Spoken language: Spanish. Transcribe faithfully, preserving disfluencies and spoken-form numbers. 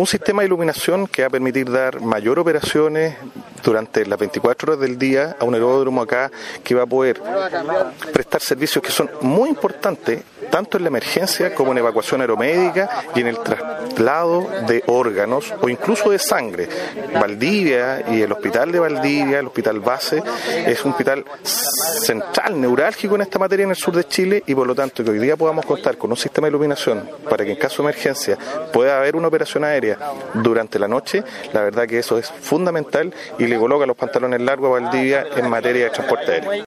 Un sistema de iluminación que va a permitir dar mayor operaciones durante las veinticuatro horas del día a un aeródromo acá que va a poder prestar servicios que son muy importantes tanto en la emergencia como en evacuación aeromédica y en el traslado de órganos o incluso de sangre. Valdivia y el hospital de Valdivia, el hospital base, es un hospital central, neurálgico en esta materia en el sur de Chile y por lo tanto que hoy día podamos contar con un sistema de iluminación para que en caso de emergencia pueda haber una operación aérea durante la noche, la verdad que eso es fundamental y le coloca los pantalones largos a Valdivia en materia de transporte aéreo.